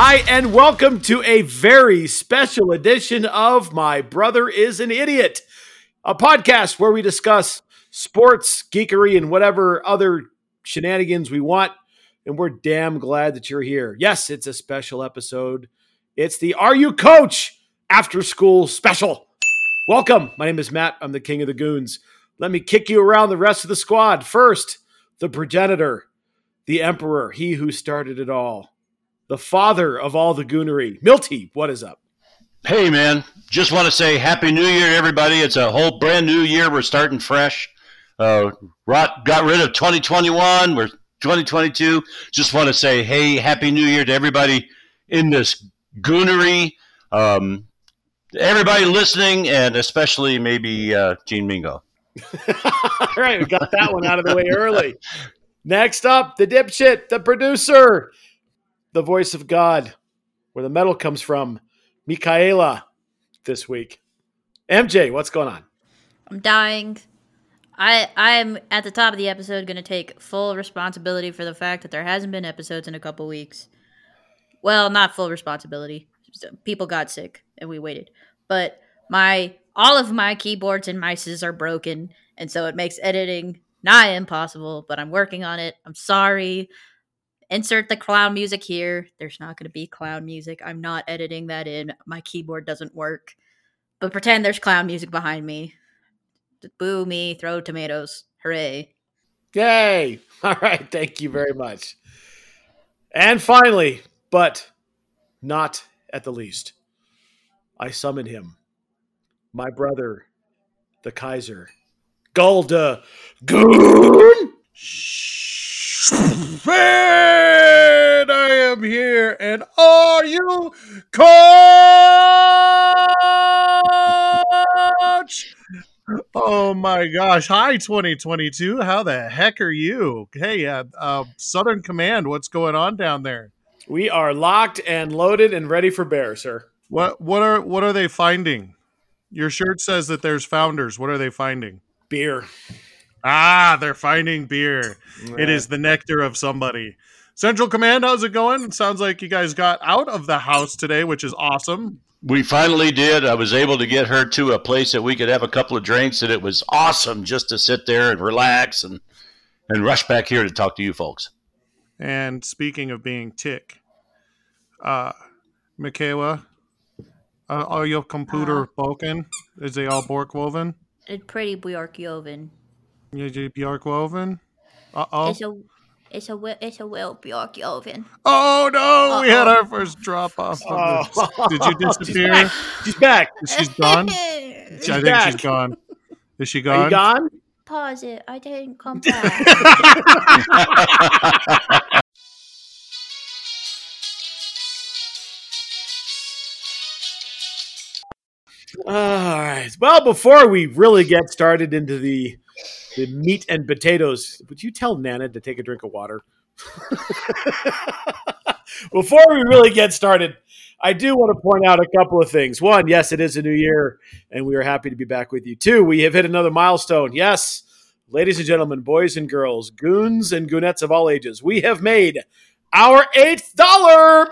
Hi, and welcome to a very special edition of My Brother is an Idiot, a podcast where we discuss sports, geekery, and whatever other shenanigans we want. And we're damn glad that you're here. Yes, it's a special episode. It's the Are You Coach After School Special. Welcome. My name is Matt. I'm the king of the goons. Let me kick you around the rest of the squad. First, the progenitor, the emperor, he who started it all. The father of all the goonery. Milty, what is up? Hey, man. Just want to say Happy New Year, everybody. It's a whole brand new year. We're starting fresh. Got rid of 2021. We're 2022. Just want to say, hey, Happy New Year to everybody in this goonery. Everybody listening, and especially maybe Gene Mingo. All right, we got that one out of the way early. Next up, the dipshit, the producer, the voice of God, where the metal comes from, Michaela, this week. MJ, what's going on? I'm dying. I'm at the top of the episode going to take full responsibility for the fact that there hasn't been episodes in a couple weeks. Well, not full responsibility. People got sick and we waited. But all of my keyboards and mices are broken, and so it makes editing nigh impossible, but I'm working on it. I'm sorry. Insert the clown music here. There's not going to be clown music. I'm not editing that in. My keyboard doesn't work. But pretend there's clown music behind me. Boo me, throw tomatoes. Hooray. Yay! All right, thank you very much. And finally, but not at the least, I summon him, my brother, the Kaiser, Golda Goon! And I am here, and are you coach? Oh my gosh. Hi, 2022. How the heck are you? Hey, Southern Command, what's going on down there? We are locked and loaded and ready for bear, sir. What are they finding? Your shirt says that there's founders. What are they finding? Beer. Ah, they're finding beer. Yeah. It is the nectar of somebody. Central Command, how's it going? It sounds like you guys got out of the house today, which is awesome. We finally did. I was able to get her to a place that we could have a couple of drinks, and it was awesome just to sit there and relax and rush back here to talk to you folks. And speaking of being tick, Michaela, are your computer broken? Is they all Bork-woven? It's pretty Bjork-woven. Is it Bjork-woven? Uh-oh. It's a well Bjork-woven. Oh, no! We had our first drop-off. Did you disappear? She's back. She's gone? I think she's gone. Is she gone? Are you gone? Pause it. I didn't come back. All right. Well, before we really get started into the meat and potatoes, would you tell Nana to take a drink of water? Before we really get started, I do want to point out a couple of things. One, yes, it is a new year, and we are happy to be back with you. Two, we have hit another milestone. Yes, ladies and gentlemen, boys and girls, goons and goonettes of all ages, we have made our $8th.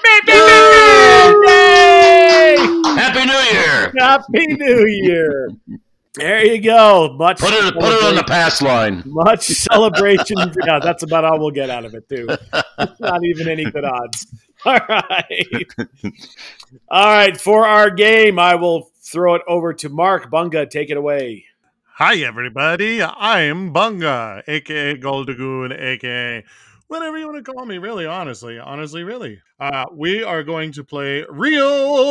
Yay! Happy New Year! Happy New Year! There you go. Put it on the pass line. Much celebration. Yeah, that's about all we'll get out of it, too. Not even any good odds. All right. All right. For our game, I will throw it over to Mark. Bunga, take it away. Hi, everybody. I'm Bunga, a.k.a. Goldagoon, a.k.a. whatever you want to call me, really, honestly, really. We are going to play Real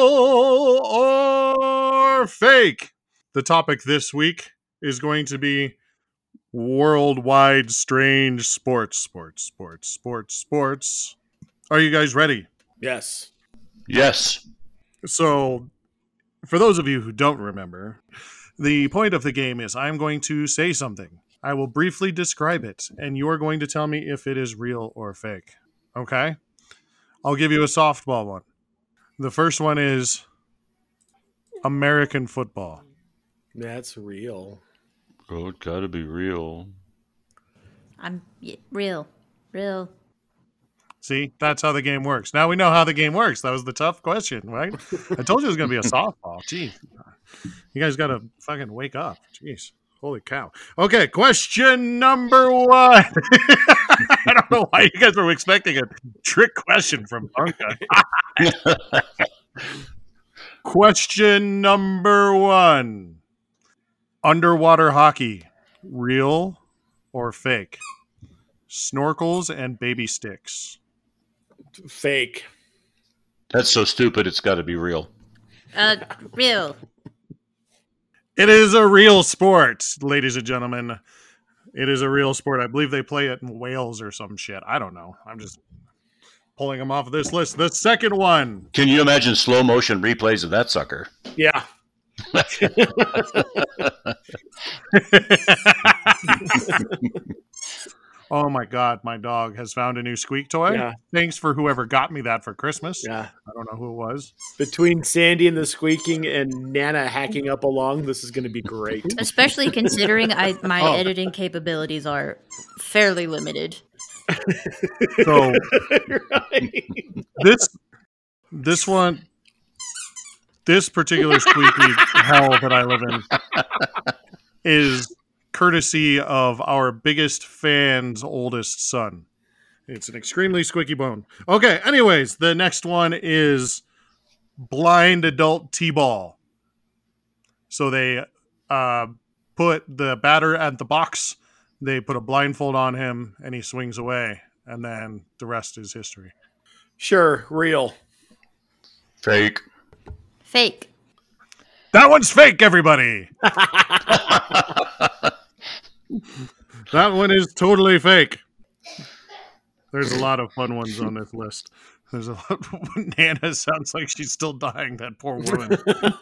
or Fake. The topic this week is going to be worldwide strange sports. Are you guys ready? Yes. Yes. So, for those of you who don't remember, the point of the game is I'm going to say something. I will briefly describe it, and you're going to tell me if it is real or fake. Okay? I'll give you a softball one. The first one is American football. That's real. Oh, it gotta be real. Real. See, that's how the game works. Now we know how the game works. That was the tough question, right? I told you it was going to be a softball. Jeez. You guys got to fucking wake up. Jeez. Holy cow. Okay, question number 1. I don't know why you guys were expecting a trick question from Bunka. Question number 1. Underwater hockey, real or fake? Snorkels and baby sticks. Fake. That's so stupid. It's got to be real. Real. It is a real sport, ladies and gentlemen. It is a real sport. I believe they play it in Wales or some shit. I don't know. I'm just pulling them off of this list. The second one. Can you imagine slow motion replays of that sucker? Yeah. Oh my God, my dog has found a new squeak toy. Yeah. Thanks for whoever got me that for Christmas. Yeah. I don't know who it was. Between Sandy and the squeaking and Nana hacking up along, this is going to be great. Especially considering my Oh. editing capabilities are fairly limited. So Right. this one, this particular squeaky hell that I live in is courtesy of our biggest fan's oldest son. It's an extremely squeaky bone. Okay, anyways, the next one is blind adult T-ball. So they put the batter at the box, they put a blindfold on him, and he swings away, and then the rest is history. Sure, real. Fake. Fake. That one's fake, everybody! That one is totally fake. There's a lot of fun ones on this list. There's a lot. Nana sounds like she's still dying, that poor woman.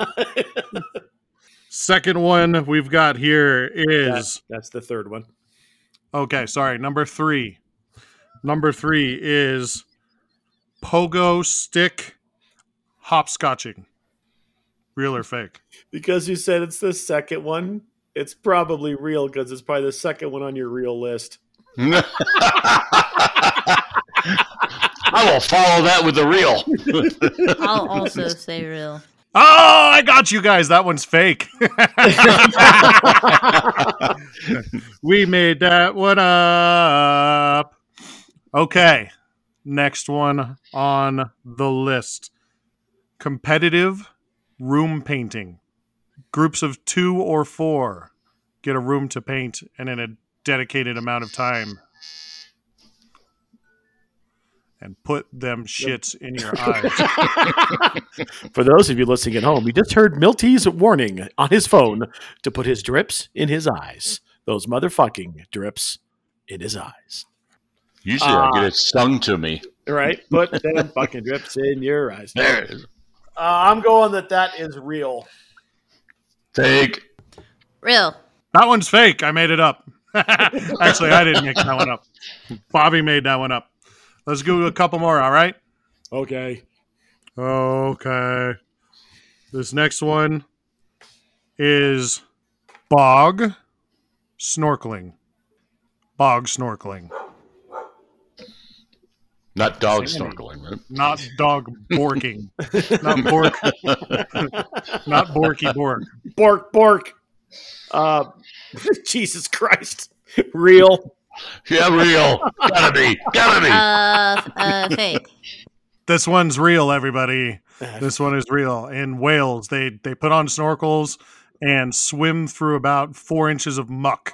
Second one we've got here is... That's the third one. Okay, sorry, number 3. Number 3 is pogo stick hopscotching. Real or fake? Because you said it's the second one, it's probably real because it's probably the second one on your real list. I will follow that with the real. I'll also say real. Oh, I got you guys. That one's fake. We made that one up. Okay. Next one on the list. Competitive room painting. Groups of 2 or 4 get a room to paint and in a dedicated amount of time. And put them shits in your eyes. For those of you listening at home, you just heard Milty's warning on his phone to put his drips in his eyes. Those motherfucking drips in his eyes. Usually I get it sung to me. Right? Put them fucking drips in your eyes. There it is. I'm going that is real. Fake. Real. That one's fake. I made it up. Actually, I didn't make that one up. Bobby made that one up. Let's go a couple more, all right? Okay. Okay. This next one is bog snorkeling. Bog snorkeling. Not dog Sandy. snorkeling, right? Not dog borking. Not bork. Not borky bork. Bork. Jesus Christ. Real. Yeah, real. Gotta be. Fake. This one's real, everybody. This one is real. In Wales, they put on snorkels and swim through about 4 inches of muck.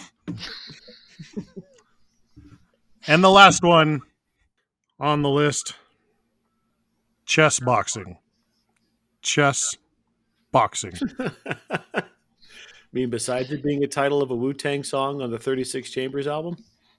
And the last one on the list, chess boxing. Chess boxing. I mean, besides it being a title of a Wu-Tang song on the 36 Chambers album?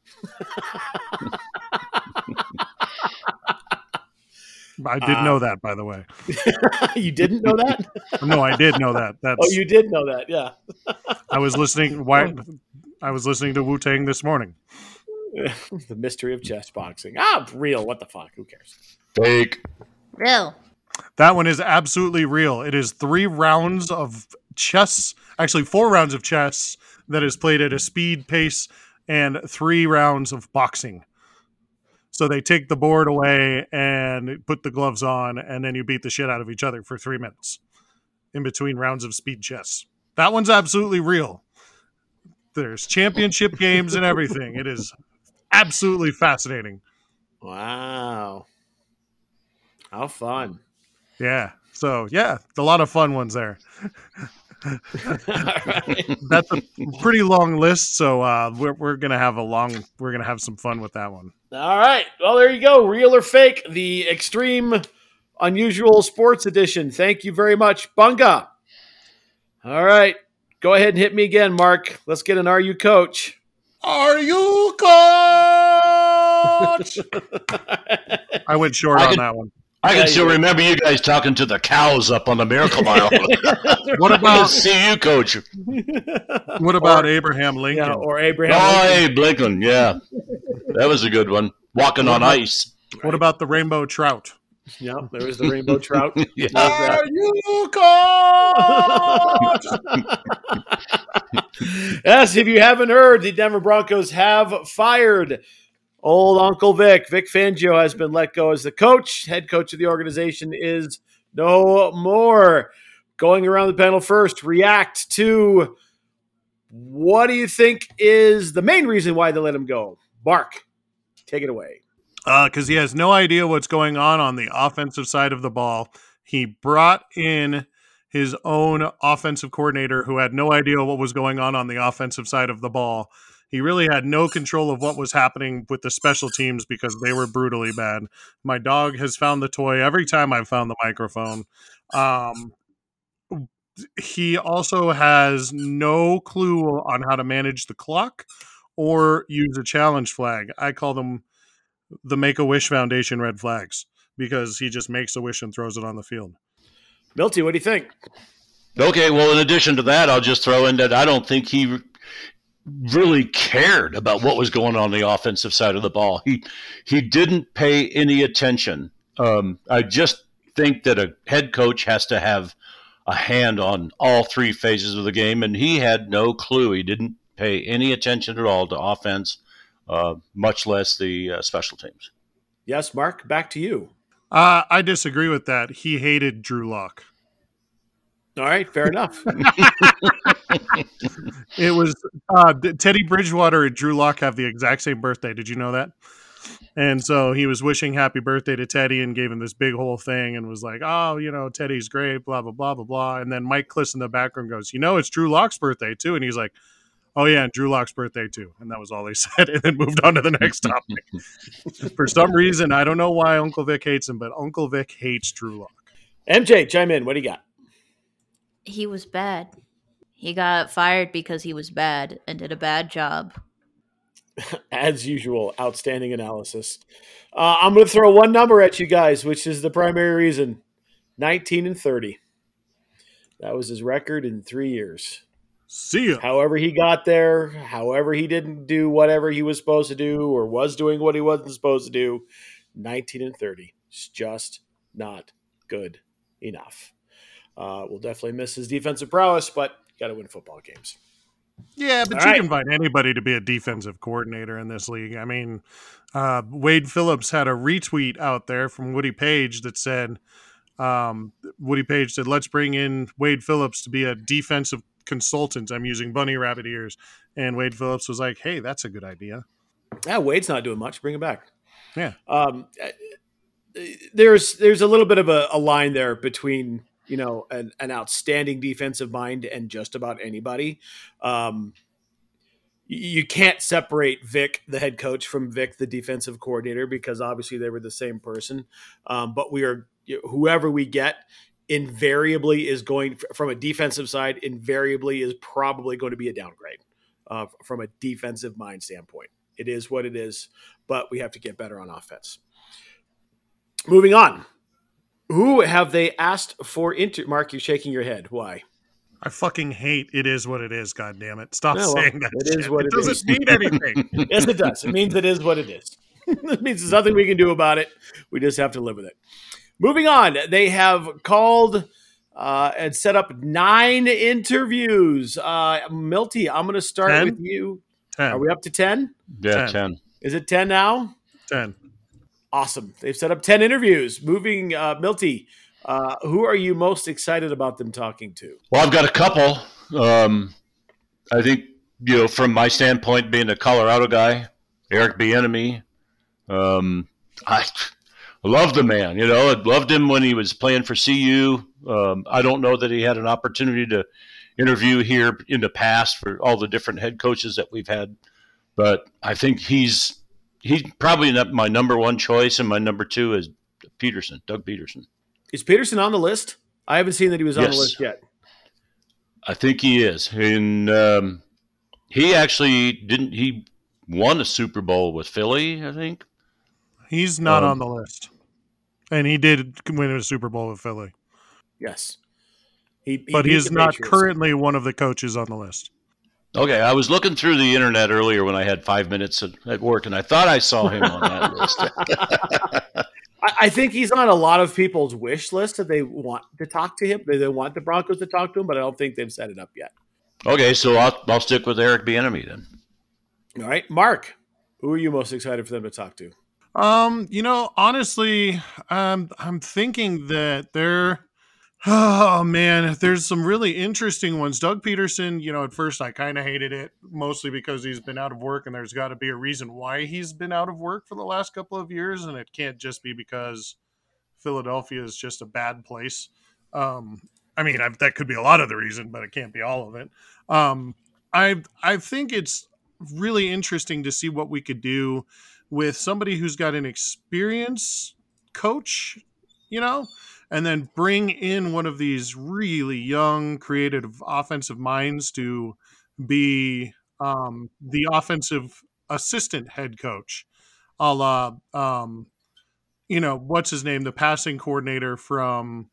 I did know that, by the way. You didn't know that? No, I did know that. That's, Oh, you did know that, yeah. I was listening to Wu-Tang this morning. The mystery of chess boxing. Real. What the fuck? Who cares? Fake. Real. That one is absolutely real. It is 3 rounds of chess, actually 4 rounds of chess that is played at a speed pace, and 3 rounds of boxing. So they take the board away and put the gloves on, and then you beat the shit out of each other for 3 minutes in between rounds of speed chess. That one's absolutely real. There's championship games and everything. It is absolutely fascinating. Wow. How fun. Yeah. So, yeah, a lot of fun ones there. Right. That's a pretty long list, so we're gonna have some fun with that one. All right. Well, there you go. Real or fake, the Extreme Unusual Sports Edition. Thank you very much, Bunga. All right. Go ahead and hit me again, Mark. Let's get an Are You Coach? Are you coach? I went short on that one. I can still remember you guys talking to the cows up on the Miracle Mile. What about CU coach? What about Abraham Lincoln? Yeah, or Abraham Oh, Lincoln. Abe Lincoln. Yeah, that was a good one. Walking on ice. What about the rainbow trout? Yeah, there was the rainbow trout. Yeah. Are you coach? Yes, if you haven't heard, the Denver Broncos have fired old Uncle Vic. Vic Fangio has been let go as the coach. Head coach of the organization is no more. Going around the panel first, react to what do you think is the main reason why they let him go? Mark, take it away. Because he has no idea what's going on the offensive side of the ball. He brought in his own offensive coordinator who had no idea what was going on the offensive side of the ball. He really had no control of what was happening with the special teams because they were brutally bad. My dog has found the toy every time I've found the microphone. He also has no clue on how to manage the clock or use a challenge flag. I call them the Make-A-Wish Foundation red flags because he just makes a wish and throws it on the field. Milty, what do you think? Okay, well, in addition to that, I'll just throw in that I don't think he really cared about what was going on the offensive side of the ball. He didn't pay any attention. I just think that a head coach has to have a hand on all three phases of the game, and he had no clue. He didn't pay any attention at all to offense, much less the special teams. Yes, Mark, back to you. I disagree with that. He hated Drew Lock. All right, fair enough. It was Teddy Bridgewater and Drew Lock have the exact same birthday. Did you know that? And so he was wishing happy birthday to Teddy and gave him this big whole thing and was like, oh, Teddy's great, blah, blah, blah, blah, blah. And then Mike Kliss in the background goes, it's Drew Lock's birthday too. And he's like, oh, yeah, and Drew Lock's birthday too. And that was all they said and then moved on to the next topic. For some reason, I don't know why Uncle Vic hates him, but Uncle Vic hates Drew Lock. MJ, chime in. What do you got? He was bad. He got fired because he was bad and did a bad job. As usual, outstanding analysis. I'm going to throw one number at you guys, which is the primary reason. 19-30. That was his record in 3 years. See ya. However he got there, however he didn't do whatever he was supposed to do or was doing what he wasn't supposed to do, 19-30. It's just not good enough. We'll definitely miss his defensive prowess, but got to win football games. Yeah, but you can find anybody to be a defensive coordinator in this league. I mean, Wade Phillips had a retweet out there from Woody Page that said, let's bring in Wade Phillips to be a defensive consultant. I'm using bunny rabbit ears. And Wade Phillips was like, hey, that's a good idea. Yeah, Wade's not doing much. Bring him back. Yeah. There's a little bit of a line there between an outstanding defensive mind and just about anybody. You can't separate Vic, the head coach, from Vic, the defensive coordinator, because obviously they were the same person. But whoever we get invariably is going, from a defensive side, invariably is probably going to be a downgrade from a defensive mind standpoint. It is what it is, but we have to get better on offense. Moving on. Who have they asked for Mark, you're shaking your head. Why? I fucking hate it is what it is, God damn it. Stop No, saying that. It is what it is. Doesn't mean anything. Yes, it does. It means it is what it is. It means there's nothing we can do about it. We just have to live with it. Moving on. They have called and set up 9 interviews. Milty, I'm going to start 10? with you. 10. Are we up to 10? Yeah, 10. 10. Is it 10 now? 10. Awesome. They've set up 10 interviews. Moving, Milty, who are you most excited about them talking to? Well, I've got a couple. I think, from my standpoint, being a Colorado guy, Eric Bieniemy, I love the man. I loved him when he was playing for CU. I don't know that he had an opportunity to interview here in the past for all the different head coaches that we've had, but I think he's probably my number one choice, and my number two is Doug Peterson. Is Peterson on the list? I haven't seen that he was on the list yet. I think he is. And he actually didn't. He won a Super Bowl with Philly, I think. He's not on the list. And he did win a Super Bowl with Philly. Yes. But he is not currently one of the coaches on the list. Okay, I was looking through the internet earlier when I had 5 minutes at work, and I thought I saw him on that list. I think he's on a lot of people's wish list that they want to talk to him. They want the Broncos to talk to him, but I don't think they've set it up yet. Okay, so I'll stick with Eric Bieniemy then. All right, Mark, who are you most excited for them to talk to? Honestly, I'm thinking that there's some really interesting ones. Doug Peterson, at first I kind of hated it, mostly because he's been out of work, and there's got to be a reason why he's been out of work for the last couple of years, and it can't just be because Philadelphia is just a bad place. That could be a lot of the reason, but it can't be all of it. I think it's really interesting to see what we could do with somebody who's got an experienced coach, and then bring in one of these really young, creative offensive minds to be the offensive assistant head coach, a la, what's his name, the passing coordinator from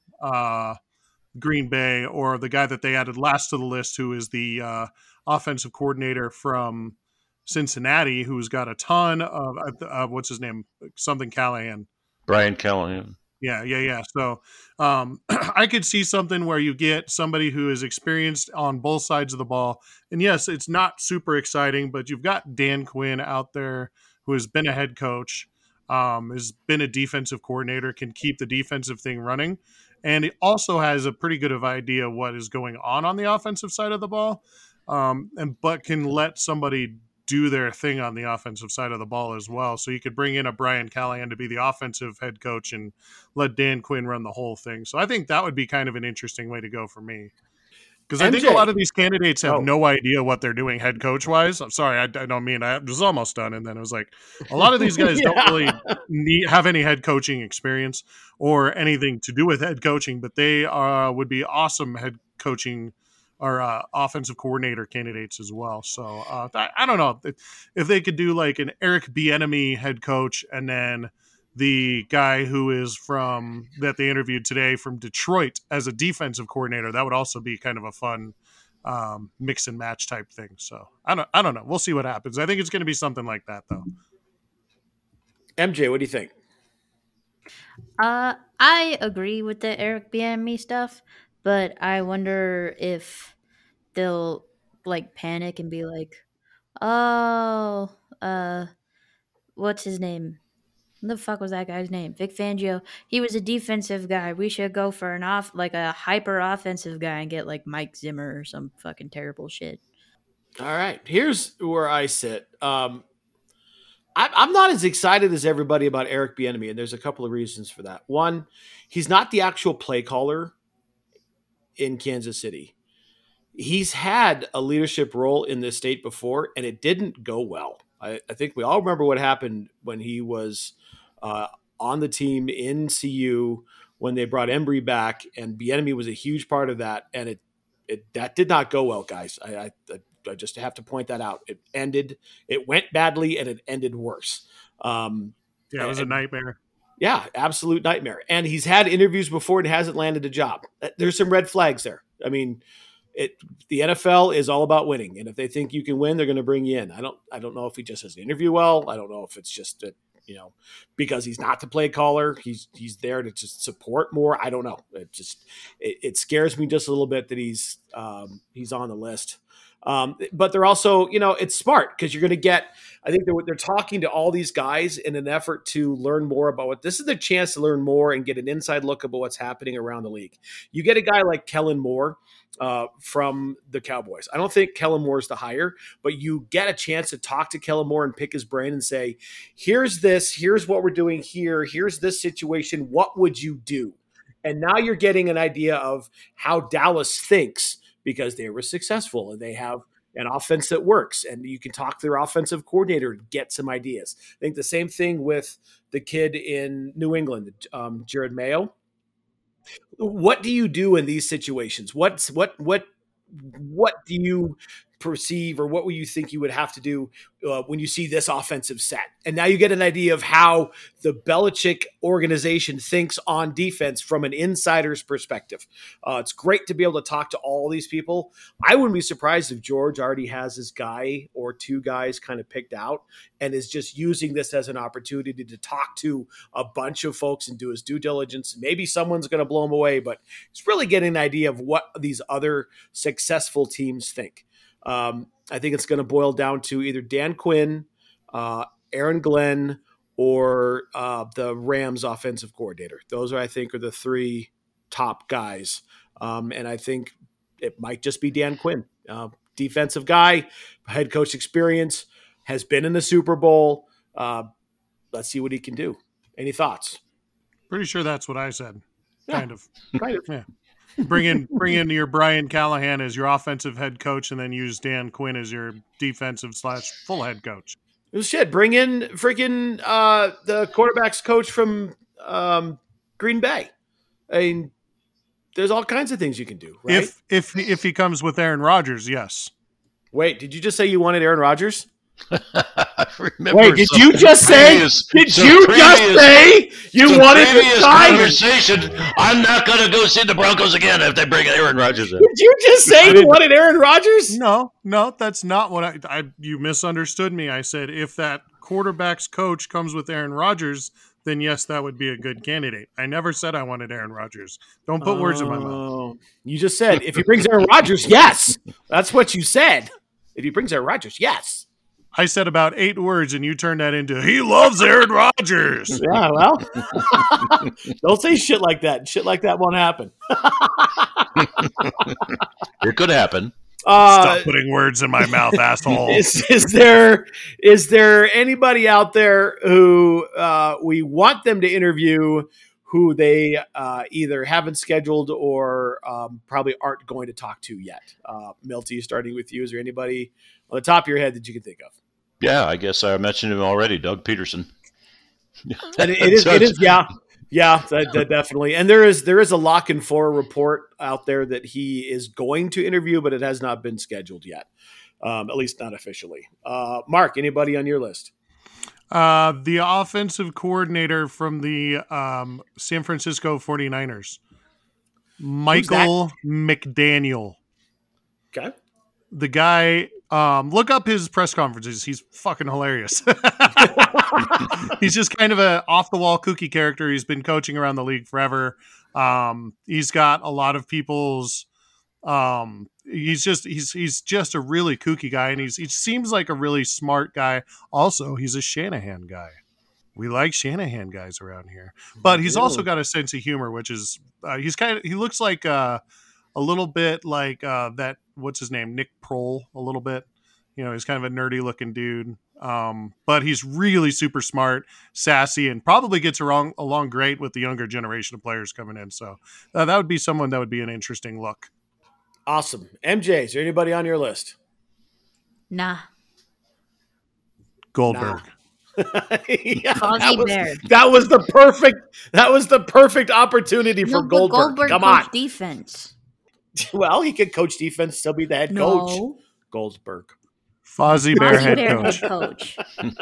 Green Bay, or the guy that they added last to the list, who is the offensive coordinator from Cincinnati, who's got a ton of what's his name, something Callahan. Brian Callahan. Yeah. So I could see something where you get somebody who is experienced on both sides of the ball. And yes, it's not super exciting, but you've got Dan Quinn out there who has been a head coach, has been a defensive coordinator, can keep the defensive thing running. And it also has a pretty good of idea what is going on the offensive side of the ball, but can let somebody do their thing on the offensive side of the ball as well. So you could bring in a Brian Callahan to be the offensive head coach and let Dan Quinn run the whole thing. So I think that would be kind of an interesting way to go for me. Because I think a lot of these candidates have no idea what they're doing head coach wise. I'm sorry, I don't mean, I was almost done. And then it was like, a lot of these guys don't really have any head coaching experience or anything to do with head coaching, but they would be awesome head coaching or offensive coordinator candidates as well. So I don't know if they could do like an Eric Bieniemy head coach, and then the guy who is that they interviewed today from Detroit as a defensive coordinator. That would also be kind of a fun mix and match type thing. So I don't know. We'll see what happens. I think it's going to be something like that, though. MJ, what do you think? I agree with the Eric Bieniemy stuff, but I wonder if they'll like panic and be like, "Oh, what's his name? What the fuck was that guy's name? Vic Fangio. He was a defensive guy. We should go for a hyper offensive guy and get like Mike Zimmer or some fucking terrible shit." All right, here's where I sit. I'm not as excited as everybody about Eric Bieniemy, and there's a couple of reasons for that. One, he's not the actual play caller in Kansas City. He's had a leadership role in this state before, and it didn't go well. I think we all remember what happened when he was on the team in CU when they brought Embry back, and Bieniemy was a huge part of that, and that did not go well, guys. I just have to point that out. It went badly, and it ended worse. It was a nightmare. Yeah, absolute nightmare. And he's had interviews before and hasn't landed a job. There's some red flags there. I mean, the NFL is all about winning, and if they think you can win, they're going to bring you in. I don't know if he just doesn't interview well. I don't know if it's just that, because he's not the play caller, he's there to just support more. I don't know. It scares me just a little bit that he's on the list. But they're also, it's smart because you're going to get. I think they're talking to all these guys in an effort to learn more about what this is the chance to learn more and get an inside look about what's happening around the league. You get a guy like Kellen Moore from the Cowboys. I don't think Kellen Moore is the hire, but you get a chance to talk to Kellen Moore and pick his brain and say, here's what we're doing here. Here's this situation. What would you do? And now you're getting an idea of how Dallas thinks because they were successful and they have an offense that works, and you can talk to their offensive coordinator and get some ideas. I think the same thing with the kid in New England, Jared Mayo. What do you do in these situations? What do you perceive, or what will you think you would have to do when you see this offensive set? And now you get an idea of how the Belichick organization thinks on defense from an insider's perspective. It's great to be able to talk to all these people. I wouldn't be surprised if George already has his guy or two guys kind of picked out and is just using this as an opportunity to talk to a bunch of folks and do his due diligence. Maybe someone's going to blow him away, but it's really getting an idea of what these other successful teams think. I think it's going to boil down to either Dan Quinn, Aaron Glenn, or the Rams offensive coordinator. Those I think are the three top guys. And I think it might just be Dan Quinn, defensive guy, head coach experience, has been in the Super Bowl. Let's see what he can do. Any thoughts? Pretty sure that's what I said. Kind of. Yeah. Bring in your Brian Callahan as your offensive head coach, and then use Dan Quinn as your defensive / full head coach. Shit, bring in freaking the quarterback's coach from Green Bay. I mean, there's all kinds of things you can do, right? If he comes with Aaron Rodgers, yes. Wait, did you just say you wanted Aaron Rodgers? I remember. Wait, did you just say? Did you just say you wanted to sign? Conversation. I'm not going to go see the Broncos again if they bring Aaron Rodgers in. Did you just say you wanted Aaron Rodgers? No, that's not what you misunderstood me. I said if that quarterback's coach comes with Aaron Rodgers, then yes, that would be a good candidate. I never said I wanted Aaron Rodgers. Don't put words in my mouth. You just said if he brings Aaron Rodgers, yes. That's what you said. If he brings Aaron Rodgers, yes. I said about 8 words, and you turned that into, he loves Aaron Rodgers. Yeah, well, don't say shit like that. Shit like that won't happen. It could happen. Stop putting words in my mouth, asshole. Is there anybody out there who we want them to interview who they either haven't scheduled or probably aren't going to talk to yet? Milty, starting with you, is there anybody on the top of your head that you can think of? Yeah, I guess I mentioned him already, Doug Peterson. And it is, that definitely. And there is a Lock and 4 report out there that he is going to interview, but it has not been scheduled yet, at least not officially. Mark, anybody on your list? The offensive coordinator from the San Francisco 49ers, Michael McDaniel. Okay. The guy, look up his press conferences. He's fucking hilarious. He's just kind of a off-the-wall kooky character. He's been coaching around the league forever. He's got a lot of people's he's just a really kooky guy, and he seems like a really smart guy. Also, he's a Shanahan guy. We like Shanahan guys around here, but he's also got a sense of humor, which is he looks like a little bit like that. What's his name? Nick Prohl, a little bit. He's kind of a nerdy looking dude, but he's really super smart, sassy, and probably gets along great with the younger generation of players coming in. So that would be someone that would be an interesting look. Awesome. MJ, is there anybody on your list? Nah. Goldberg. Yeah, Bear. That was the perfect opportunity for Goldberg. Goldberg Come on. Defense. Well, he could coach defense, still be the head coach. Goldberg. Fozzie Bear head coach.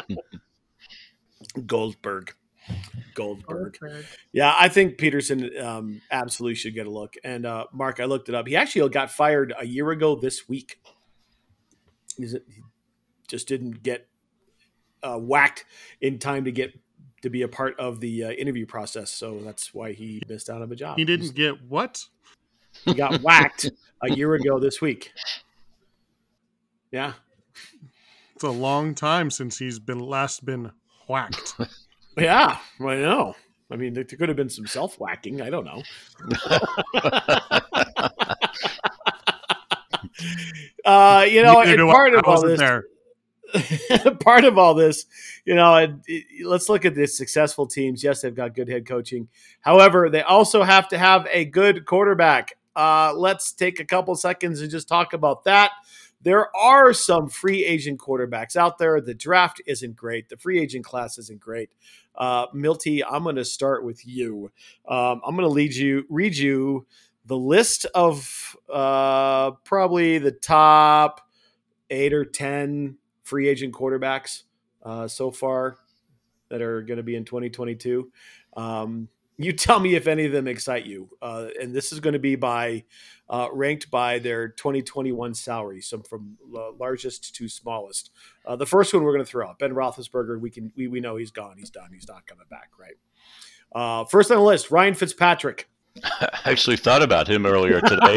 Goldberg. Yeah, I think Peterson absolutely should get a look. And Mark, I looked it up. He actually got fired a year ago this week. He just didn't get whacked in time to be a part of the interview process. So that's why he missed out on a job. He didn't get what? He got whacked a year ago this week. Yeah. It's a long time since he's been whacked. Yeah, I know. I mean, there could have been some self-whacking. I don't know. And part of all this, part of all this, let's look at the successful teams. Yes, they've got good head coaching. However, they also have to have a good quarterback. Let's take a couple seconds and just talk about that. There are some free agent quarterbacks out there. The draft isn't great. The free agent class isn't great. Milty, I'm going to start with you. I'm going to read you the list of probably the top 8 or 10 free agent quarterbacks so far that are going to be in 2022. You tell me if any of them excite you. And this is going to be ranked by their 2021 salary, so from largest to smallest. The first one we're going to throw out, Ben Roethlisberger. We know he's gone. He's done. He's not coming back, right? First on the list, Ryan Fitzpatrick. I actually thought about him earlier today.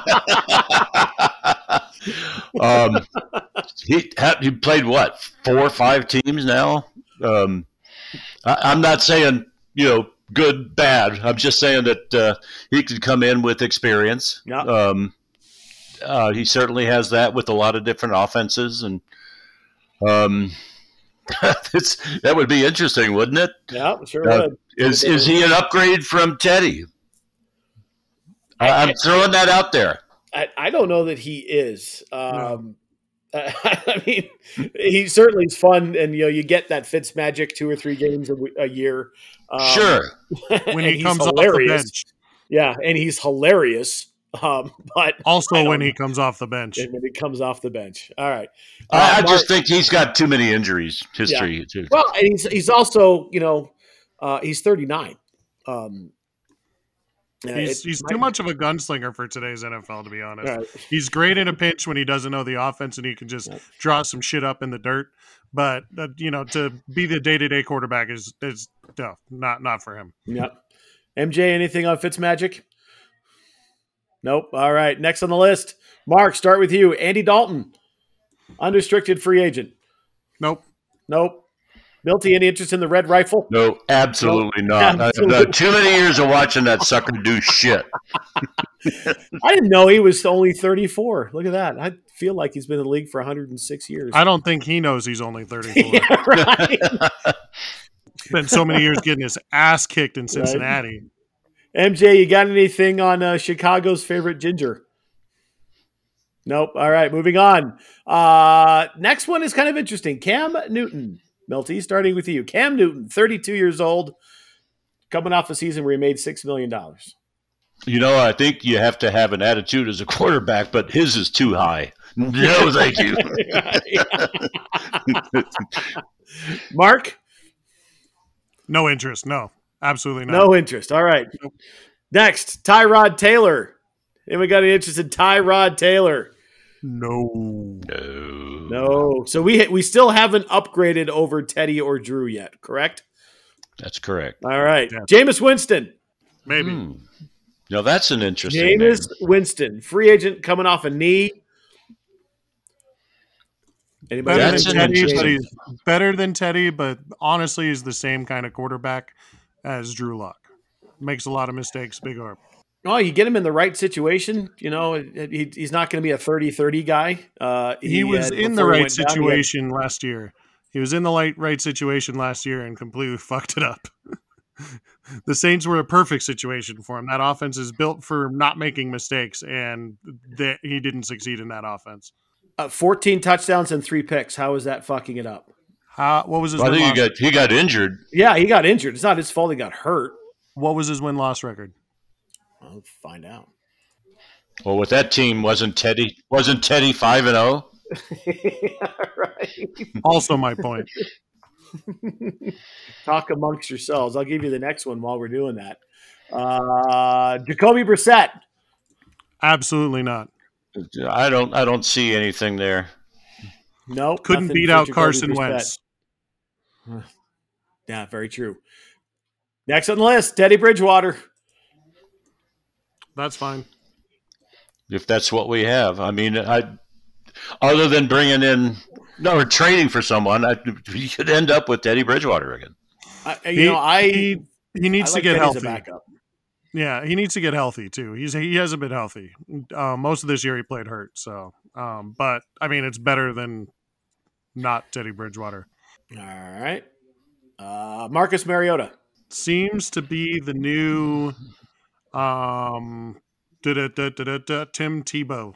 He played what, 4 or 5 teams now? I'm not saying, good, bad. I'm just saying that he could come in with experience. Yeah. He certainly has that with a lot of different offenses, and that would be interesting, wouldn't it? Yeah, sure would. Is he an upgrade from Teddy? I'm throwing that out there. I don't know that he is. No. I mean, he certainly is fun, and you get that Fitz magic 2 or 3 games a year. Sure, when he comes off the bench, yeah, and he's hilarious. But also when he comes off the bench, and when he comes off the bench, all right. I just think he's got too many injuries history. Yeah. Well, and he's also he's 39. He's too much of a gunslinger for today's NFL, to be honest. Right. He's great in a pinch when he doesn't know the offense and he can just draw some shit up in the dirt. But to be the day-to-day quarterback is not for him. Yep. MJ, anything on Fitzmagic? Nope. All right. Next on the list, Mark. Start with you. Andy Dalton, unrestricted free agent. Nope. Milty, any interest in the Red Rifle? No, absolutely not. Absolutely. Too many years of watching that sucker do shit. I didn't know he was only 34. Look at that. I feel like he's been in the league for 106 years. I don't think he knows he's only 34. Yeah, right. Spent so many years getting his ass kicked in Cincinnati. Right. MJ, you got anything on Chicago's favorite ginger? Nope. All right, moving on. Next one is kind of interesting. Cam Newton. Milty, starting with you. Cam Newton, 32 years old, coming off a season where he made $6 million. I think you have to have an attitude as a quarterback, but his is too high. No, thank you. Mark? No interest. No, absolutely not. No interest. All right. Next, Tyrod Taylor. Anyone got any interest in Tyrod Taylor? No. So we still haven't upgraded over Teddy or Drew yet, correct? That's correct. All right. Yeah. Jameis Winston. Maybe. That's an interesting Jameis name. Winston, free agent coming off a knee. Anybody? Better than Teddy, but honestly is the same kind of quarterback as Drew Lock. Makes a lot of mistakes, big arm. Oh, you get him in the right situation. He's not going to be a 30-30 guy. He was in the right situation last year. He was in the right situation last year and completely fucked it up. The Saints were a perfect situation for him. That offense is built for not making mistakes, and he didn't succeed in that offense. 14 touchdowns and 3 picks. How is that fucking it up? What was his win-loss? I think he got injured. Yeah, he got injured. It's not his fault he got hurt. What was his win-loss record? I'll find out. Well, with that team, wasn't Teddy 5-0? Yeah, right. Also my point. Talk amongst yourselves. I'll give you the next one while we're doing that. Jacoby Brissett. Absolutely not. I don't see anything there. No, couldn't beat out Carson Wentz. Yeah, very true. Next on the list, Teddy Bridgewater. That's fine. If that's what we have. I mean, other than bringing in or trading for someone, you could end up with Teddy Bridgewater again. He needs to get healthy. Backup. Yeah, he needs to get healthy too. He hasn't been healthy most of this year. He played hurt, so but I mean, it's better than not Teddy Bridgewater. All right, Marcus Mariota seems to be the new Tim Tebow.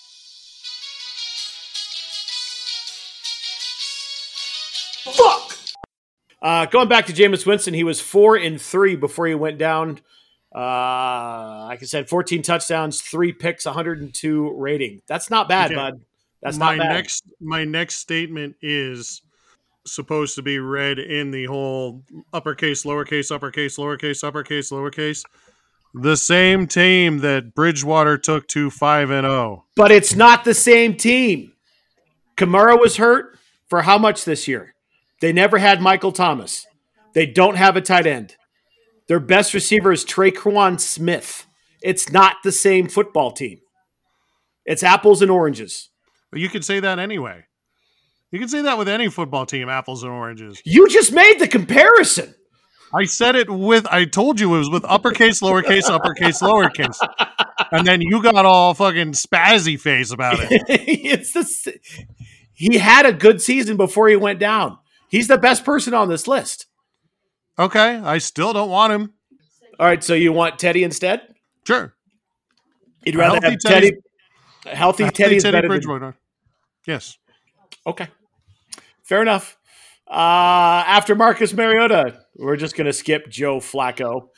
Fuck. Going back to Jameis Winston, he was 4-3 before he went down. Like I said, 14 touchdowns, 3 picks, 102 rating. That's not bad, bud. That's not bad. My next statement is supposed to be read in the whole uppercase, lowercase, uppercase, lowercase, uppercase, lowercase. The same team that Bridgewater took to 5-0. But it's not the same team. Kamara was hurt for how much this year? They never had Michael Thomas. They don't have a tight end. Their best receiver is Traquan Smith. It's not the same football team. It's apples and oranges. But you could say that anyway. You can say that with any football team, apples and oranges. You just made the comparison. I said it I told you it was with uppercase, lowercase, uppercase, lowercase. And then you got all fucking spazzy face about it. He had a good season before he went down. He's the best person on this list. Okay, I still don't want him. All right, so you want Teddy instead? Sure. You'd rather have Teddy. Healthy Teddy is better Bridgewater. Yes. Okay. Fair enough. After Marcus Mariota, we're just going to skip Joe Flacco.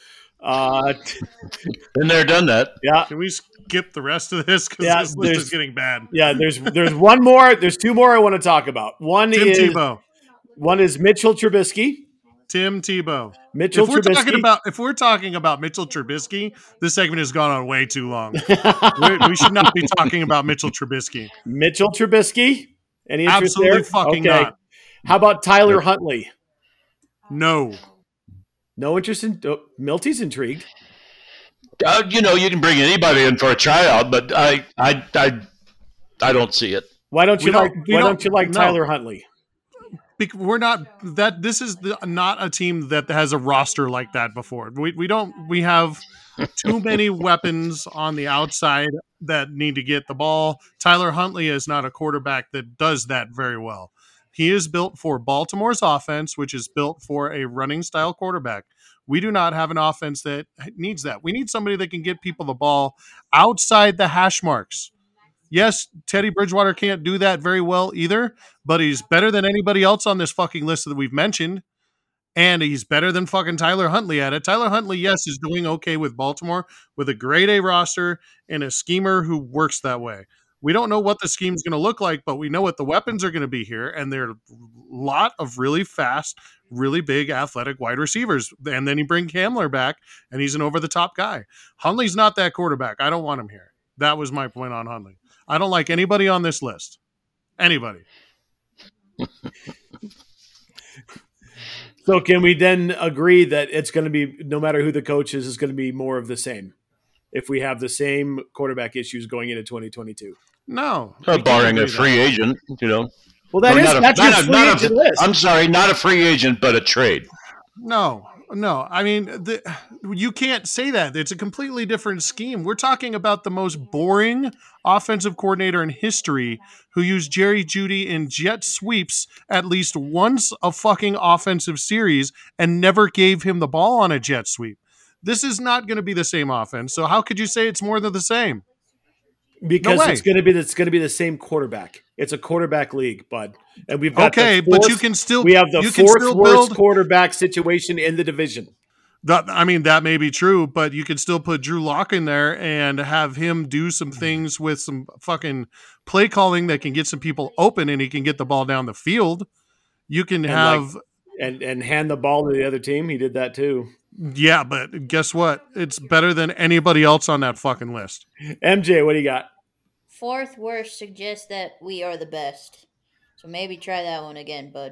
Been there, done that. Yeah. Can we skip the rest of this? Because this list is getting bad. Yeah, there's one more. There's two more I want to talk about. One is Mitchell Trubisky. Tim Tebow. Trubisky. If we're talking about Mitchell Trubisky, this segment has gone on way too long. we should not be talking about Mitchell Trubisky. Mitchell Trubisky? Any interest Absolutely there? fucking not. How about Tyler Huntley? No. No interest in Milty's intrigued. You can bring anybody in for a tryout, but I don't see it. Why don't you like Tyler Huntley? We're not that. This is not a team that has a roster like that before. We have too many weapons on the outside that need to get the ball. Tyler Huntley is not a quarterback that does that very well. He is built for Baltimore's offense, which is built for a running style quarterback. We do not have an offense that needs that. We need somebody that can get people the ball outside the hash marks. Yes, Teddy Bridgewater can't do that very well either, but he's better than anybody else on this fucking list that we've mentioned. And he's better than fucking Tyler Huntley at it. Tyler Huntley, yes, is doing okay with Baltimore with a grade A roster and a schemer who works that way. We don't know what the scheme's going to look like, but we know what the weapons are going to be here. And there are a lot of really fast, really big athletic wide receivers. And then you bring Kamler back and he's an over-the-top guy. Huntley's not that quarterback. I don't want him here. That was my point on Huntley. I don't like anybody on this list. Anybody. So can we then agree that it's going to be, no matter who the coach is, it's going to be more of the same if we have the same quarterback issues going into 2022? No. Barring a free agent, Well, that's your free agent list. I'm sorry, not a free agent, but a trade. No. I mean, you can't say that. It's a completely different scheme. We're talking about the most boring offensive coordinator in history who used Jerry Jeudy in jet sweeps at least once a fucking offensive series and never gave him the ball on a jet sweep. This is not going to be the same offense. So how could you say it's more than the same? Because it's going to be the same quarterback. It's a quarterback league, bud. And we've got but you can still we have the fourth worst quarterback situation in the division. That may be true, but you can still put Drew Lock in there and have him do some things with some fucking play calling that can get some people open and he can get the ball down the field. You can and hand the ball to the other team. He did that too. Yeah, but guess what? It's better than anybody else on that fucking list. MJ, what do you got? Fourth worst suggests that we are the best. So maybe try that one again, bud.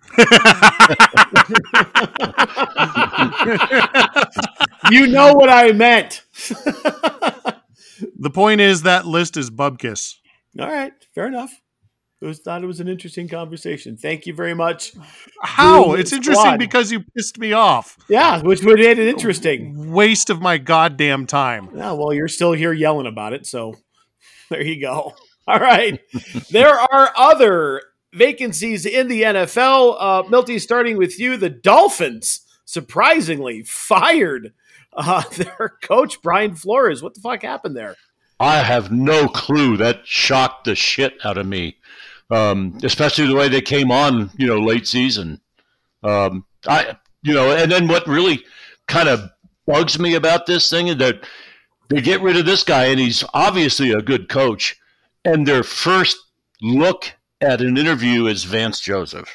You know what I meant. The point is that list is bubkiss. All right, fair enough. Thought it was an interesting conversation. Thank you very much. How? It's Squad. interesting because you pissed me off. Yeah, which would made it interesting. Waste of my goddamn time. Yeah, well, you're still here yelling about it, so there you go. All right. There are other vacancies in the NFL. Milty, starting with you, the Dolphins surprisingly fired their coach, Brian Flores. What the fuck happened there? I have no clue. That shocked the shit out of me, especially the way they came on, late season. And then what really kind of bugs me about this thing is that they get rid of this guy, and he's obviously a good coach, and their first look at an interview is Vance Joseph.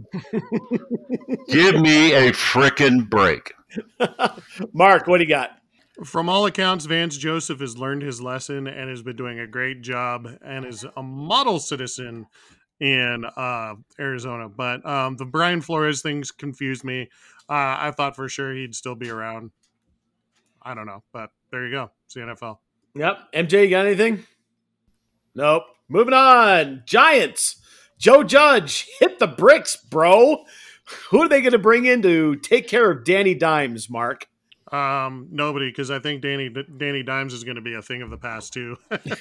Give me a frickin' break. Mark, what do you got? From all accounts, Vance Joseph has learned his lesson and has been doing a great job and is a model citizen in Arizona. But the Brian Flores things confused me. I thought for sure he'd still be around. I don't know, but there you go. It's the NFL. Yep. MJ, you got anything? Nope. Moving on. Giants. Joe Judge hit the bricks, bro. Who are they going to bring in to take care of Danny Dimes, Mark? Nobody, because I think Danny Dimes is going to be a thing of the past too.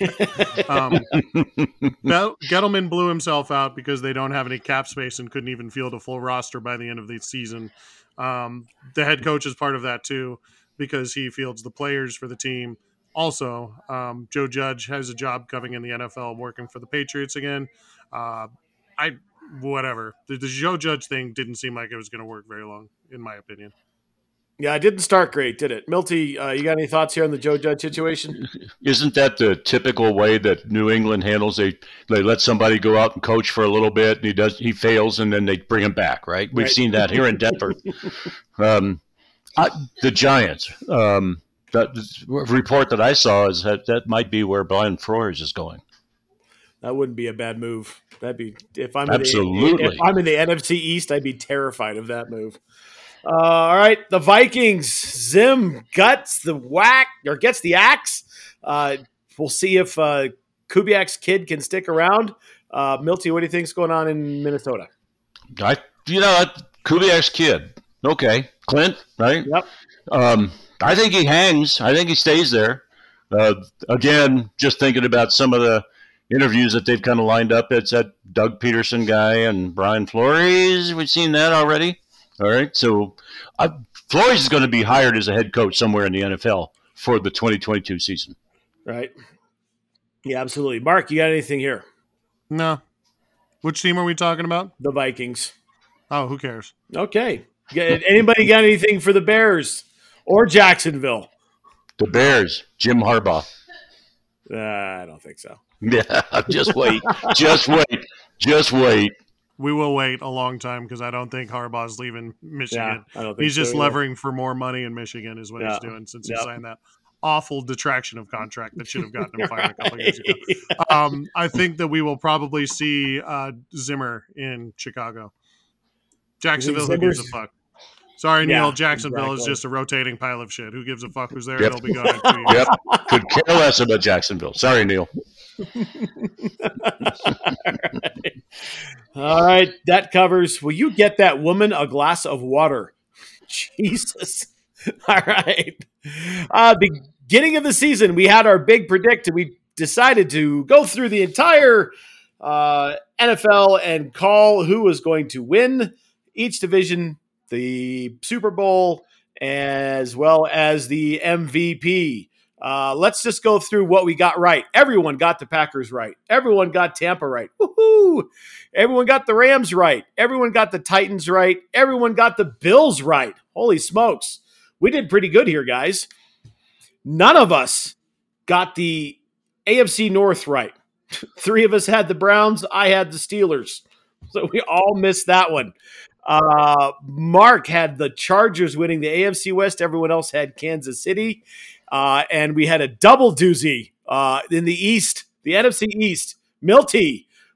Gettleman blew himself out because they don't have any cap space and couldn't even field a full roster by the end of the season. The head coach is part of that too because he fields the players for the team. Also, Joe Judge has a job coming in the NFL working for the Patriots again. Whatever. The Joe Judge thing didn't seem like it was going to work very long, in my opinion. Yeah, it didn't start great, did it? Milty, you got any thoughts here on the Joe Judge situation? Isn't that the typical way that New England handles? They let somebody go out and coach for a little bit, and he fails, and then they bring him back, right? We've seen that here in Denver. The Giants, the report that I saw is that might be where Brian Flores is going. That wouldn't be a bad move. That'd be if I'm Absolutely. If I'm in the NFC East, I'd be terrified of that move. All right, the Vikings. Zim gets the axe. We'll see if Kubiak's kid can stick around. Milty, what do you think's going on in Minnesota? Kubiak's kid. Okay, Clint, right? Yep. I think he hangs. I think he stays there. Again, just thinking about some of the interviews that they've kind of lined up. It's that Doug Peterson guy and Brian Flores. We've seen that already. All right, so Flores is going to be hired as a head coach somewhere in the NFL for the 2022 season. Right. Yeah, absolutely. Mark, you got anything here? No. Which team are we talking about? The Vikings. Oh, who cares? Okay. Anybody got anything for the Bears or Jacksonville? The Bears, Jim Harbaugh. I don't think so. Yeah, just wait. Just wait. We will wait a long time because I don't think Harbaugh's leaving Michigan. Yeah, I don't think he's just so levering for more money in Michigan is what he's doing since he signed that awful detraction of contract that should have gotten him fired a couple years ago. I think that we will probably see Zimmer in Chicago. Jacksonville, who gives a fuck? Sorry, Neil. Jacksonville is just a rotating pile of shit. Who gives a fuck who's there? Yep. They'll be gone in 2 years. Yep. Could care less about Jacksonville. Sorry, Neil. All right. That covers. Will you get that woman a glass of water? Jesus. All right. Beginning of the season, we had our big predict. We decided to go through the entire NFL and call who was going to win each division, the Super Bowl, as well as the MVP. Let's just go through what we got right. Everyone got the Packers right. Everyone got Tampa right. Woohoo! Everyone got the Rams right. Everyone got the Titans right. Everyone got the Bills right. Holy smokes. We did pretty good here, guys. None of us got the AFC North right. 3 of us had the Browns. I had the Steelers. So we all missed that one. Mark had the Chargers winning the AFC West. Everyone else had Kansas City. And we had a double doozy in the East, the NFC East. Milty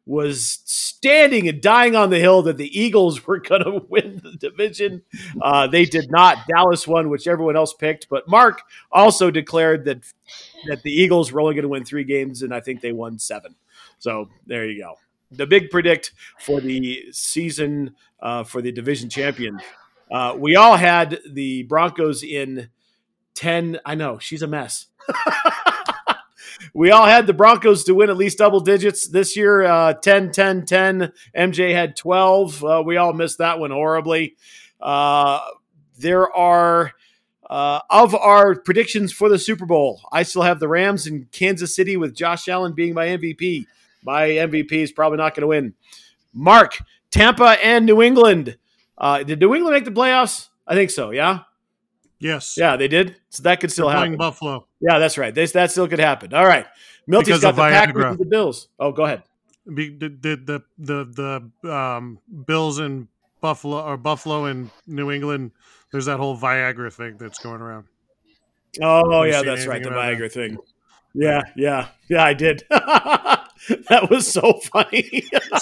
was standing and dying on the hill that the Eagles were going to win the division. They did not. Dallas won, which everyone else picked. But Mark also declared that the Eagles were only going to win 3 games, and I think they won 7. So there you go. The big predict for the season for the division champion. We all had the Broncos in 10. I know, she's a mess. We all had the Broncos to win at least double digits this year, 10, 10, 10. MJ had 12. We all missed that one horribly. There are, of our predictions for the Super Bowl, I still have the Rams in Kansas City with Josh Allen being my MVP. My MVP is probably not going to win. Mark, Tampa and New England. Did New England make the playoffs? I think so, yeah? Yes. Yeah, they did. So that could still happen. Buffalo. Yeah, that's right. That still could happen. All right. Milty's got the Packers and the Bills. Oh, go ahead. The Bills and Buffalo, or Buffalo and New England, there's that whole Viagra thing that's going around. Oh, yeah, that's right. The Viagra thing. Yeah, I did. That was so funny.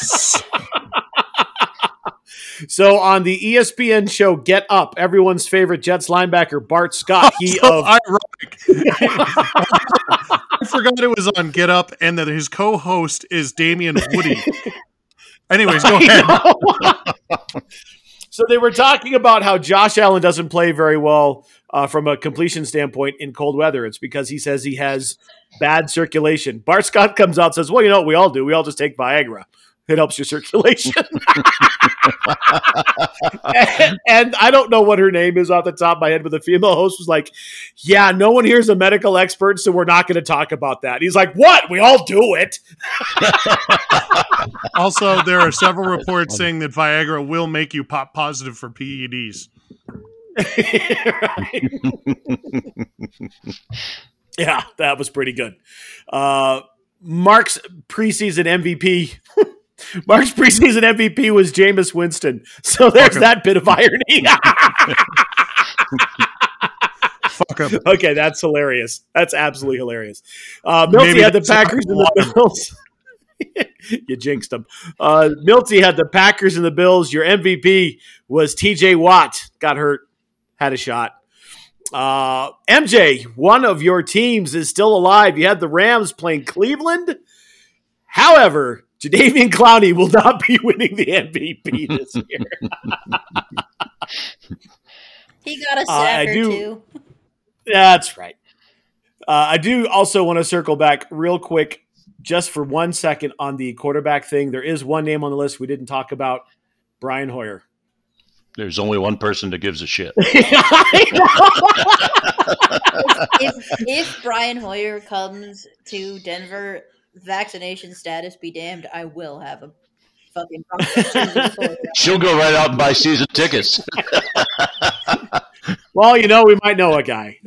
So on the ESPN show Get Up, everyone's favorite Jets linebacker Bart Scott. Ironic. I forgot it was on Get Up and that his co-host is Damian Woody. Anyways, go ahead. So they were talking about how Josh Allen doesn't play very well from a completion standpoint in cold weather. It's because he says he has bad circulation. Bart Scott comes out and says, well, you know what we all do? We all just take Viagra. It helps your circulation. and I don't know what her name is off the top of my head, but the female host was like, yeah, no one here is a medical expert, so we're not going to talk about that. And he's like, what? We all do it. Also, there are several reports saying that Viagra will make you pop positive for PEDs. Right. Yeah, that was pretty good. Mark's preseason MVP. Mark's preseason MVP was Jameis Winston. So there's that bit of irony. Fuck him. Okay, that's hilarious. That's absolutely hilarious. Milty had the Packers and the Bills. You jinxed them. Milty had the Packers and the Bills. Your MVP was TJ Watt. Got hurt. Had a shot. MJ, one of your teams is still alive. You had the Rams playing Cleveland. However, Jadeveon Clowney will not be winning the MVP this year. He got a sack or two. That's right. I do also want to circle back real quick just for 1 second on the quarterback thing. There is one name on the list we didn't talk about, Brian Hoyer. There's only one person that gives a shit. If Brian Hoyer comes to Denver, vaccination status be damned, I will have a fucking She'll go right out and buy season tickets. Well, you know, we might know a guy.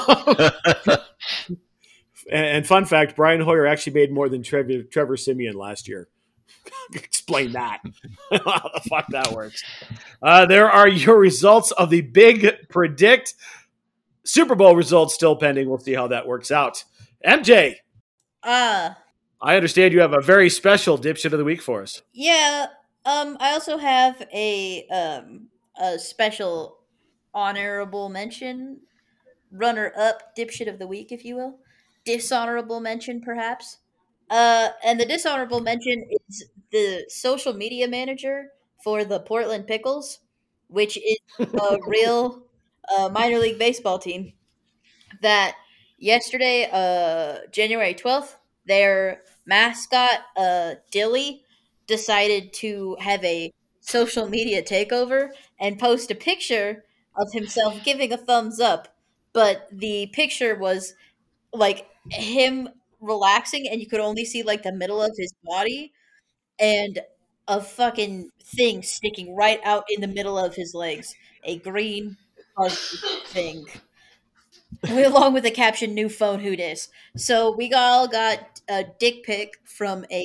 And fun fact, Brian Hoyer actually made more than Trevor Siemian last year. Explain that. How the fuck that works. There are your results of the Big Predict. Super Bowl results still pending. We'll see how that works out. MJ. I understand you have a very special dipshit of the week for us. Yeah. I also have a special honorable mention, runner-up dipshit of the week, if you will. Dishonorable mention, perhaps. And the dishonorable mention is the social media manager for the Portland Pickles, which is a real minor league baseball team that yesterday, January 12th, their mascot, Dilly, decided to have a social media takeover and post a picture of himself giving a thumbs up. But the picture was like him relaxing, and you could only see like the middle of his body and a fucking thing sticking right out in the middle of his legs. A green thing. Along with the caption, "New phone, who dis?" So we all got a dick pic from a...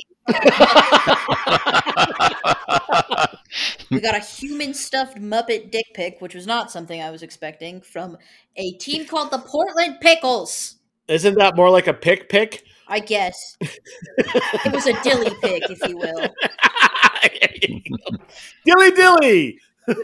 We got a human stuffed Muppet dick pic, which was not something I was expecting, from a team called the Portland Pickles. Isn't that more like a pick? I guess. It was a dilly pick, if you will. Dilly.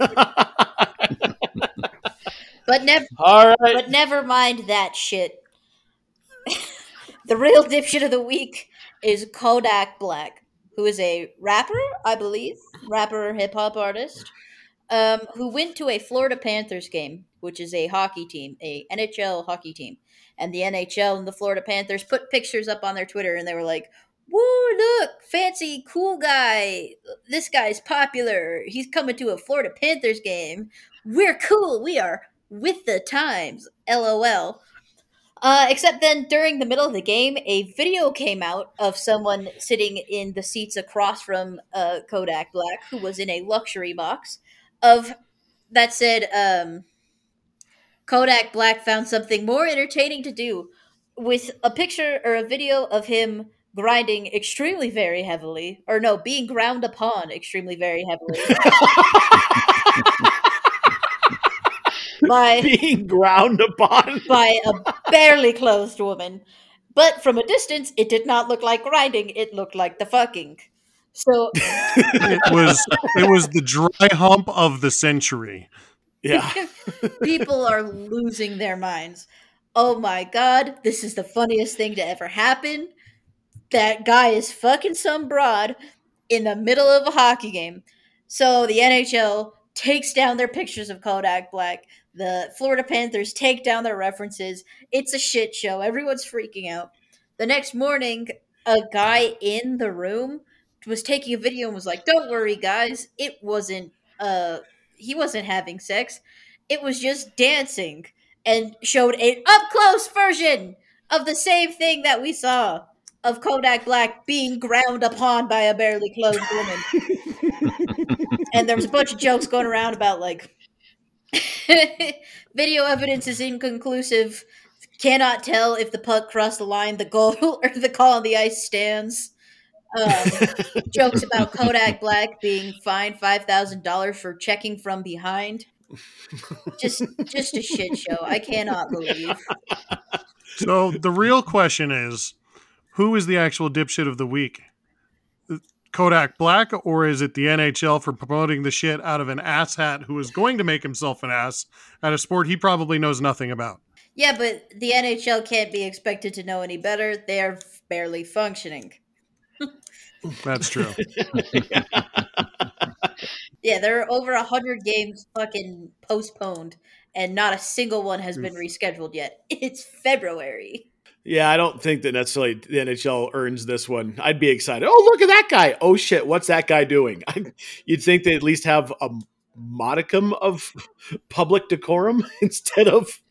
All right. But never mind that shit. The real dipshit of the week is Kodak Black, who is a rapper, I believe, rapper hip hop artist, who went to a Florida Panthers game, which is a hockey team, a NHL hockey team, and the NHL and the Florida Panthers put pictures up on their Twitter, and they were like, "Woo! Look, fancy, cool guy. This guy's popular. He's coming to a Florida Panthers game. We're cool. We are with the times. LOL." Except then, during the middle of the game, a video came out of someone sitting in the seats across from Kodak Black, who was in a luxury box, that said, Kodak Black found something more entertaining to do, with a picture or a video of him grinding extremely very heavily, or no, being ground upon extremely very heavily. Being ground upon by a barely clothed woman. But from a distance, it did not look like grinding, it looked like the fucking. So it was the dry hump of the century. Yeah. People are losing their minds. Oh my god, this is the funniest thing to ever happen. That guy is fucking some broad in the middle of a hockey game. So the NHL takes down their pictures of Kodak Black. The Florida Panthers take down their references. It's a shit show. Everyone's freaking out. The next morning, a guy in the room was taking a video and was like, "Don't worry, guys. It wasn't, he wasn't having sex. It was just dancing," and showed an up-close version of the same thing that we saw of Kodak Black being ground upon by a barely clothed woman. And there was a bunch of jokes going around about, like, video evidence is inconclusive, cannot tell if the puck crossed the line, the goal, or the call on the ice stands. Jokes about Kodak Black being fined $5,000 for checking from behind. Just a shit show. I cannot believe. So the real question is, who is the actual dipshit of the week? Kodak Black, or is it the NHL for promoting the shit out of an asshat who is going to make himself an ass at a sport he probably knows nothing about? Yeah, but the NHL can't be expected to know any better. They're barely functioning. That's true. Yeah, there are over 100 games fucking postponed, and not a single one has been rescheduled yet. It's February. Yeah, I don't think that necessarily the NHL earns this one. I'd be excited. Oh, look at that guy. Oh, shit. What's that guy doing? You'd think they at least have a modicum of public decorum instead of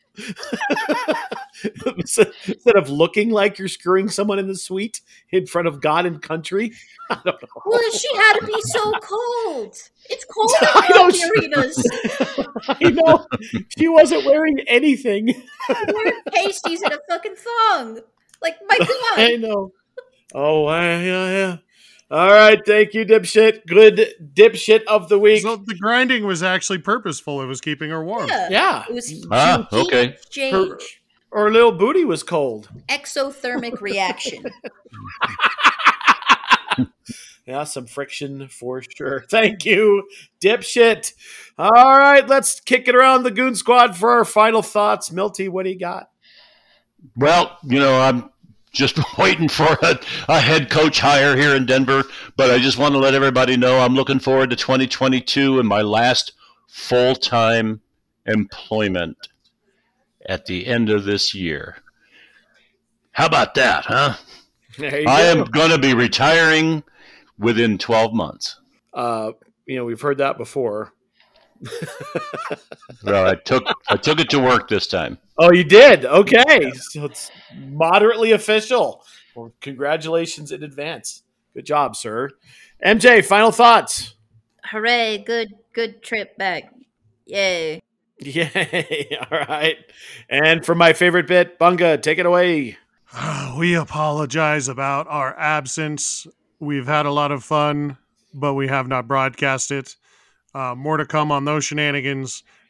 looking like you're screwing someone in the suite in front of God and country. I don't know. Well, she had to be so cold. It's cold in hockey arenas. I know. She wasn't wearing anything. Wearing pasties and a fucking thong. Like, my God. I know. Oh, yeah. All right. Thank you, dipshit. Good dipshit of the week. So the grinding was actually purposeful. It was keeping her warm. Yeah. It was okay. Exchange. Her little booty was cold. Exothermic reaction. Yeah, some friction for sure. Thank you, dipshit. All right, let's kick it around the Goon Squad for our final thoughts. Milty, what do you got? Well, I'm just waiting for a head coach hire here in Denver, but I just want to let everybody know I'm looking forward to 2022 and my last full-time employment at the end of this year. How about that, huh? I am going to be retiring within 12 months. We've heard that before. Well, I took it to work this time. Oh, you did? Okay. So it's moderately official. Well, congratulations in advance. Good job, sir. MJ, final thoughts. Hooray, good trip back. Yay. Yay. All right. And for my favorite bit, Bunga, take it away. We apologize about our absence. We've had a lot of fun, but we have not broadcast it. More to come on those shenanigans.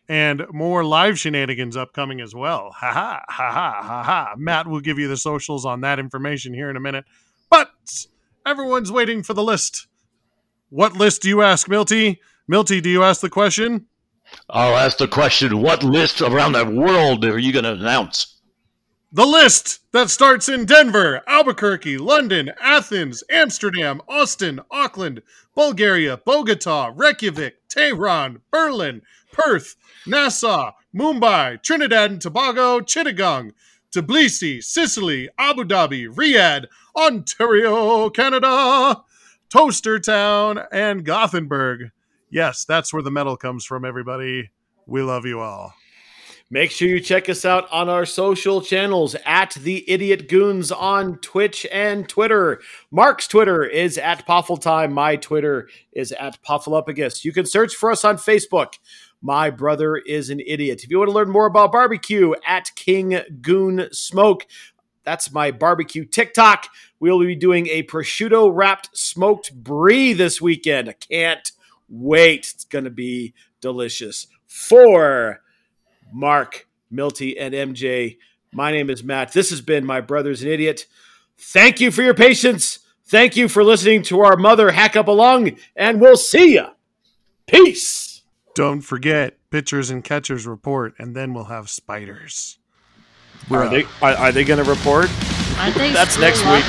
and more live shenanigans upcoming as well. Ha ha, ha ha, ha ha. Matt will give you the socials on that information here in a minute. But everyone's waiting for the list. What list do you ask, Milty? Milty, do you ask the question? I'll ask the question, what list around the world are you going to announce? The list that starts in Denver, Albuquerque, London, Athens, Amsterdam, Austin, Auckland, Bulgaria, Bogota, Reykjavik, Tehran, Berlin, Perth, Nassau, Mumbai, Trinidad and Tobago, Chittagong, Tbilisi, Sicily, Abu Dhabi, Riyadh, Ontario, Canada, Toastertown, and Gothenburg. Yes, that's where the metal comes from, everybody. We love you all. Make sure you check us out on our social channels at The Idiot Goons on Twitch and Twitter. Mark's Twitter is at Poffeltime. My Twitter is at Poffelupagus. You can search for us on Facebook. My Brother is an Idiot. If you want to learn more about barbecue, at King Goon Smoke. That's my barbecue TikTok. We'll be doing a prosciutto wrapped smoked brie this weekend. I can't wait. It's going to be delicious. For Mark, Milty, and MJ, my name is Matt. This has been My Brother's an Idiot. Thank you for your patience. Thank you for listening to our mother hack up along, and we'll see ya. Peace. Don't forget, pitchers and catchers report, and then we'll have spiders. Are they going to report? I think That's next week.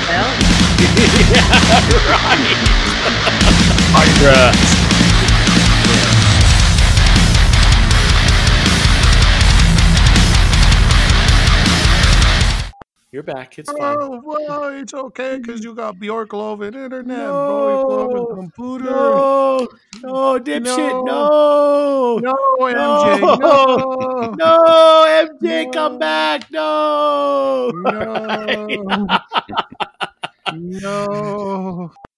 Hydra. You're back. It's fine. Oh, well, it's okay because you got Bjork Love and internet, Bjork Love and computer. No, dipshit, no, MJ, no, MJ, come back, no. no.